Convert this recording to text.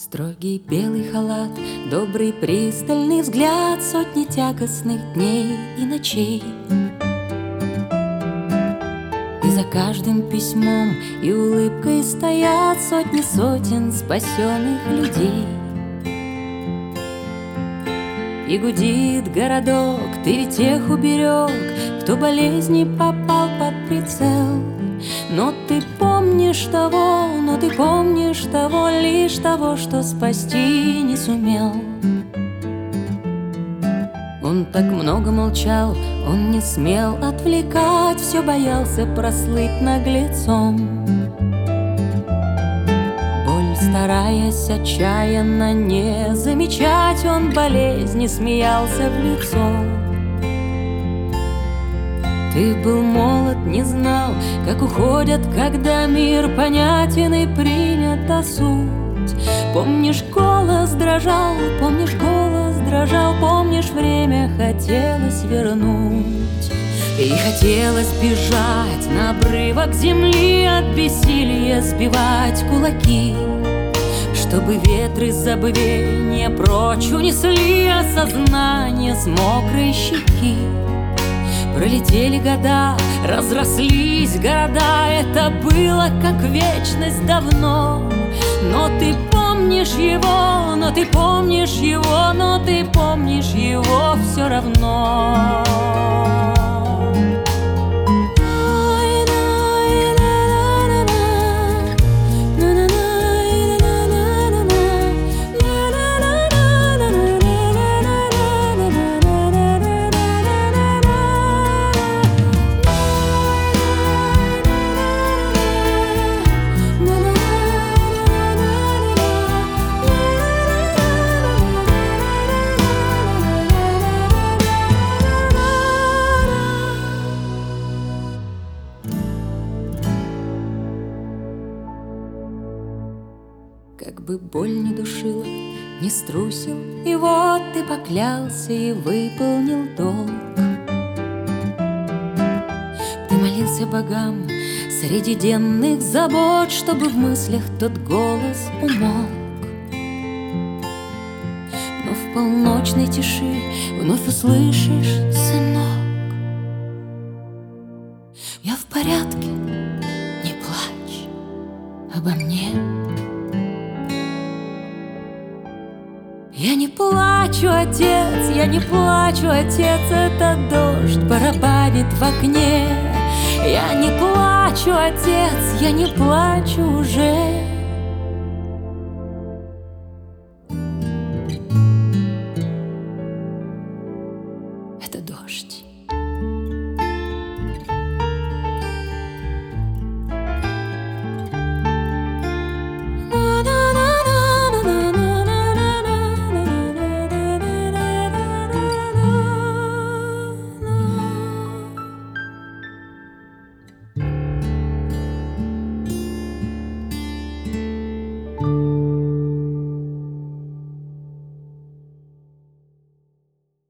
Строгий белый халат, добрый пристальный взгляд, сотни тягостных дней и ночей. И за каждым письмом и улыбкой стоят сотни сотен спасенных людей. И гудит городок, ты ведь тех уберег, кто болезни попал под прицел. Но ты помнишь того, лишь того, что спасти не сумел. Он так много молчал, он не смел отвлекать, все боялся прослыть наглецом. Боль, стараясь отчаянно не замечать, он болезни смеялся в лицо. Ты был молод, не знал, как уходят, когда мир понятен и принята суть. Помнишь, голос дрожал, помнишь, время хотелось вернуть. И хотелось бежать на обрывок земли, от бессилия сбивать кулаки, чтобы ветры забвения прочь унесли осознание с мокрой щеки. Пролетели года, разрослись города, это было как вечность давно. Но ты помнишь его, все равно. Как бы боль не душила, не струсил, и вот ты поклялся и выполнил долг. Ты молился богам среди денных забот, чтобы в мыслях тот голос умолк. Но в полночной тиши вновь услышишь: сынок, я в порядке, не плачь обо мне. Я не плачу, отец, это дождь барабанит в окне. Я не плачу, отец, я не плачу уже.